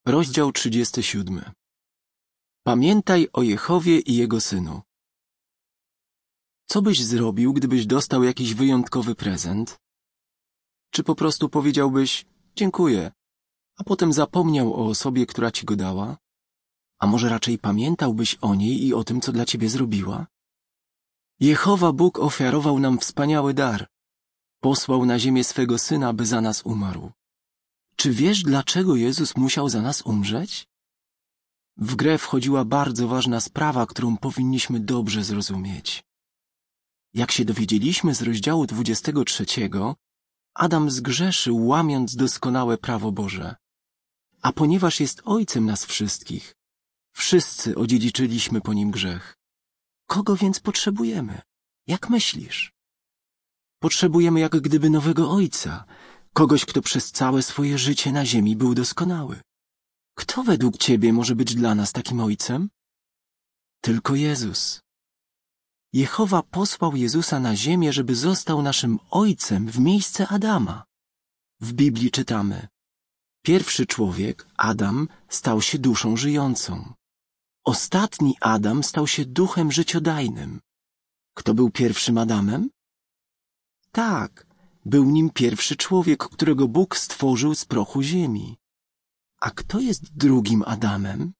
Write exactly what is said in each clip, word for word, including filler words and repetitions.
Rozdział trzydziesty siódmy. Pamiętaj o Jehowie i Jego Synu. Co byś zrobił, gdybyś dostał jakiś wyjątkowy prezent? Czy po prostu powiedziałbyś dziękuję, a potem zapomniał o osobie, która ci go dała? A może raczej pamiętałbyś o niej i o tym, co dla ciebie zrobiła? Jehowa Bóg ofiarował nam wspaniały dar. Posłał na ziemię swego Syna, by za nas umarł. Czy wiesz, dlaczego Jezus musiał za nas umrzeć? W grę wchodziła bardzo ważna sprawa, którą powinniśmy dobrze zrozumieć. Jak się dowiedzieliśmy z rozdziału dwudziestego trzeciego, Adam zgrzeszył, łamiąc doskonałe prawo Boże. A ponieważ jest ojcem nas wszystkich, wszyscy odziedziczyliśmy po nim grzech. Kogo więc potrzebujemy? Jak myślisz? Potrzebujemy jak gdyby nowego ojca, kogoś, kto przez całe swoje życie na ziemi był doskonały. Kto według ciebie może być dla nas takim ojcem? Tylko Jezus. Jehowa posłał Jezusa na ziemię, żeby został naszym ojcem w miejsce Adama. W Biblii czytamy: pierwszy człowiek, Adam, stał się duszą żyjącą. Ostatni Adam stał się duchem życiodajnym. Kto był pierwszym Adamem? Tak, był nim pierwszy człowiek, którego Bóg stworzył z prochu ziemi. A kto jest drugim Adamem?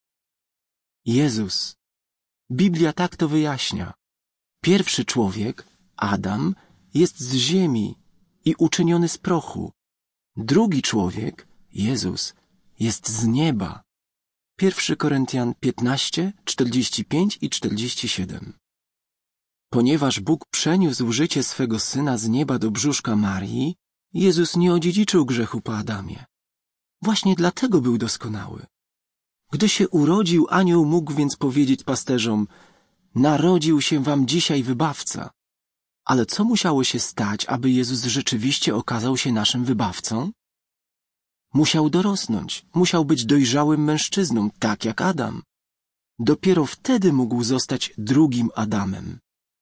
Jezus. Biblia tak to wyjaśnia. Pierwszy człowiek, Adam, jest z ziemi i uczyniony z prochu. Drugi człowiek, Jezus, jest z nieba. Pierwszy Koryntian piętnaście, czterdzieści pięć i czterdzieści siedem. Ponieważ Bóg przeniósł życie swego Syna z nieba do brzuszka Marii, Jezus nie odziedziczył grzechu po Adamie. Właśnie dlatego był doskonały. Gdy się urodził, anioł mógł więc powiedzieć pasterzom: narodził się wam dzisiaj wybawca. Ale co musiało się stać, aby Jezus rzeczywiście okazał się naszym wybawcą? Musiał dorosnąć, musiał być dojrzałym mężczyzną, tak jak Adam. Dopiero wtedy mógł zostać drugim Adamem.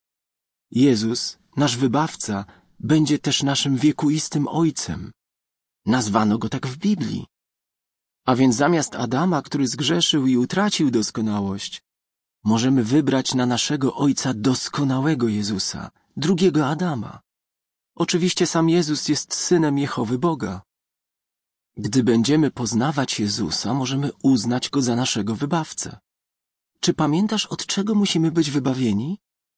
Jezus, nasz wybawca, będzie też naszym wiekuistym Ojcem. Nazwano go tak w Biblii. A więc zamiast Adama, który zgrzeszył i utracił doskonałość, możemy wybrać na naszego Ojca doskonałego Jezusa, drugiego Adama. Oczywiście sam Jezus jest Synem Jehowy Boga. Gdy będziemy poznawać Jezusa, możemy uznać Go za naszego wybawcę. Czy pamiętasz, od czego musimy być wybawieni?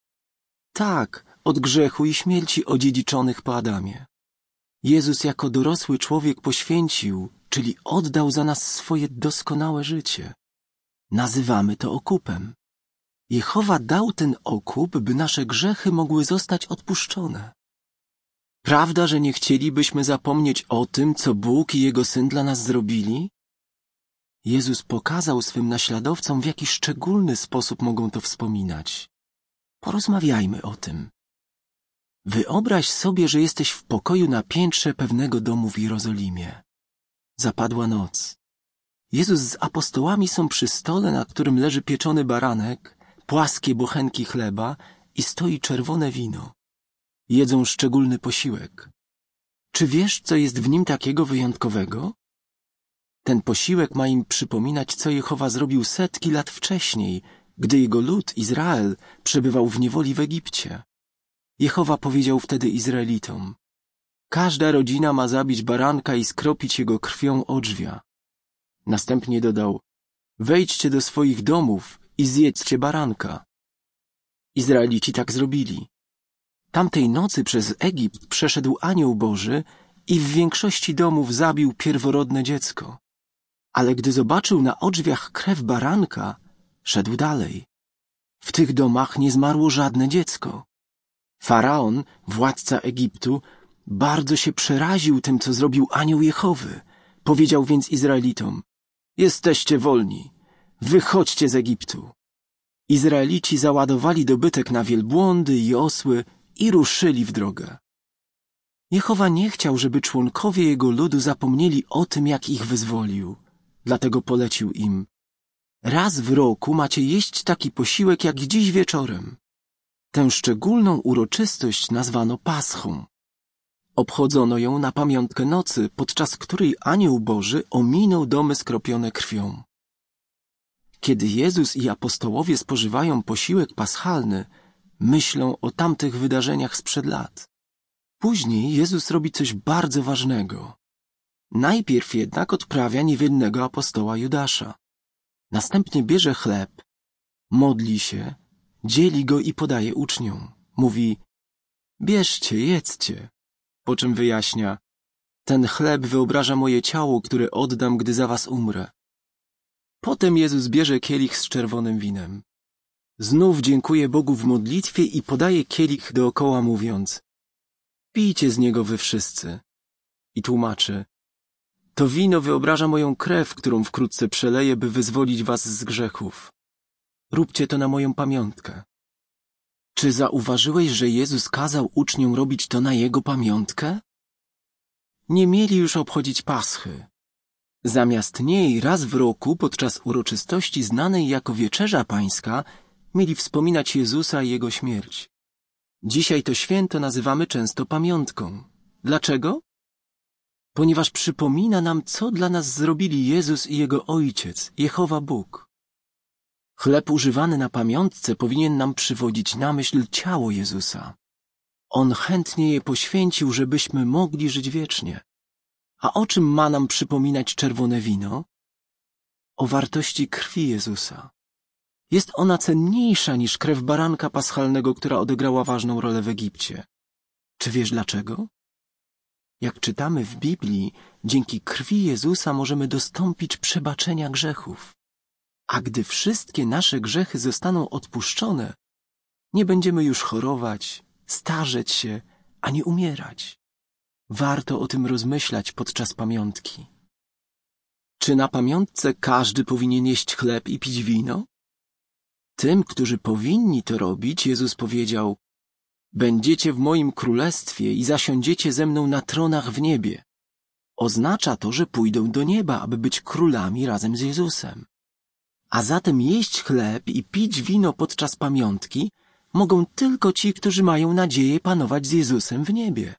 Tak, od grzechu i śmierci odziedziczonych po Adamie. Jezus jako dorosły człowiek poświęcił, czyli oddał za nas swoje doskonałe życie. Nazywamy to okupem. Jehowa dał ten okup, by nasze grzechy mogły zostać odpuszczone. Prawda, że nie chcielibyśmy zapomnieć o tym, co Bóg i Jego Syn dla nas zrobili? Jezus pokazał swym naśladowcom, w jaki szczególny sposób mogą to wspominać. Porozmawiajmy o tym. Wyobraź sobie, że jesteś w pokoju na piętrze pewnego domu w Jerozolimie. Zapadła noc. Jezus z apostołami są przy stole, na którym leży pieczony baranek, płaskie bochenki chleba i stoi czerwone wino. Jedzą szczególny posiłek. Czy wiesz, co jest w nim takiego wyjątkowego? Ten posiłek ma im przypominać, co Jehowa zrobił setki lat wcześniej, gdy jego lud, Izrael, przebywał w niewoli w Egipcie. Jehowa powiedział wtedy Izraelitom: każda rodzina ma zabić baranka i skropić jego krwią odrzwia. Następnie dodał: wejdźcie do swoich domów i zjedzcie baranka. Izraelici tak zrobili. Tamtej nocy przez Egipt przeszedł anioł Boży i w większości domów zabił pierworodne dziecko. Ale gdy zobaczył na odrzwiach krew baranka, szedł dalej. W tych domach nie zmarło żadne dziecko. Faraon, władca Egiptu, bardzo się przeraził tym, co zrobił anioł Jehowy. Powiedział więc Izraelitom: jesteście wolni, wychodźcie z Egiptu. Izraelici załadowali dobytek na wielbłądy i osły i ruszyli w drogę. Jehowa nie chciał, żeby członkowie jego ludu zapomnieli o tym, jak ich wyzwolił. Dlatego polecił im: raz w roku macie jeść taki posiłek jak dziś wieczorem. Tę szczególną uroczystość nazwano Paschą. Obchodzono ją na pamiątkę nocy, podczas której anioł Boży ominął domy skropione krwią. Kiedy Jezus i apostołowie spożywają posiłek paschalny, myślą o tamtych wydarzeniach sprzed lat. Później Jezus robi coś bardzo ważnego. Najpierw jednak odprawia niewiernego apostoła Judasza. Następnie bierze chleb, modli się, dzieli go i podaje uczniom. Mówi: bierzcie, jedzcie. Po czym wyjaśnia: ten chleb wyobraża moje ciało, które oddam, gdy za was umrę. Potem Jezus bierze kielich z czerwonym winem. Znów dziękuje Bogu w modlitwie i podaje kielich dookoła, mówiąc: pijcie z niego wy wszyscy. I tłumaczy: to wino wyobraża moją krew, którą wkrótce przeleję, by wyzwolić was z grzechów. Róbcie to na moją pamiątkę. Czy zauważyłeś, że Jezus kazał uczniom robić to na Jego pamiątkę? Nie mieli już obchodzić Paschy. Zamiast niej raz w roku podczas uroczystości znanej jako Wieczerza Pańska mieli wspominać Jezusa i Jego śmierć. Dzisiaj to święto nazywamy często pamiątką. Dlaczego? Ponieważ przypomina nam, co dla nas zrobili Jezus i Jego Ojciec, Jehowa Bóg. Chleb używany na pamiątce powinien nam przywodzić na myśl ciało Jezusa. On chętnie je poświęcił, żebyśmy mogli żyć wiecznie. A o czym ma nam przypominać czerwone wino? O wartości krwi Jezusa. Jest ona cenniejsza niż krew baranka paschalnego, która odegrała ważną rolę w Egipcie. Czy wiesz dlaczego? Jak czytamy w Biblii, dzięki krwi Jezusa możemy dostąpić przebaczenia grzechów. A gdy wszystkie nasze grzechy zostaną odpuszczone, nie będziemy już chorować, starzeć się, ani umierać. Warto o tym rozmyślać podczas pamiątki. Czy na pamiątce każdy powinien jeść chleb i pić wino? Tym, którzy powinni to robić, Jezus powiedział: będziecie w moim królestwie i zasiądziecie ze mną na tronach w niebie. Oznacza to, że pójdą do nieba, aby być królami razem z Jezusem. A zatem jeść chleb i pić wino podczas pamiątki mogą tylko ci, którzy mają nadzieję panować z Jezusem w niebie.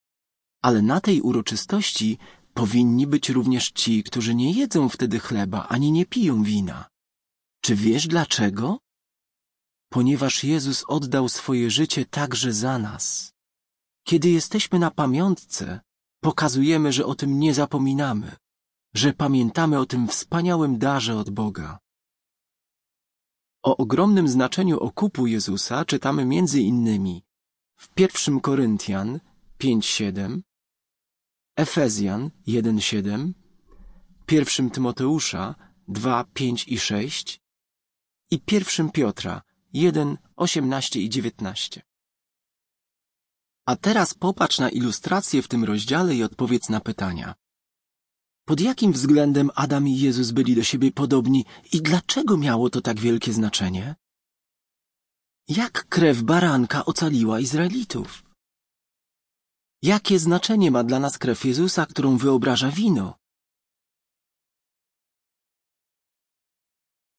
Ale na tej uroczystości powinni być również ci, którzy nie jedzą wtedy chleba ani nie piją wina. Czy wiesz dlaczego? Ponieważ Jezus oddał swoje życie także za nas. Kiedy jesteśmy na pamiątce, pokazujemy, że o tym nie zapominamy, że pamiętamy o tym wspaniałym darze od Boga. O ogromnym znaczeniu okupu Jezusa czytamy między innymi w pierwszym Koryntian pięć siedem, Efezjan jeden siedem, pierwszym Tymoteusza dwa pięć i sześć i pierwszym Piotra jeden osiemnaście i dziewiętnaście. A teraz popatrz na ilustrację w tym rozdziale i odpowiedz na pytania. Pod jakim względem Adam i Jezus byli do siebie podobni i dlaczego miało to tak wielkie znaczenie? Jak krew baranka ocaliła Izraelitów? Jakie znaczenie ma dla nas krew Jezusa, którą wyobraża wino?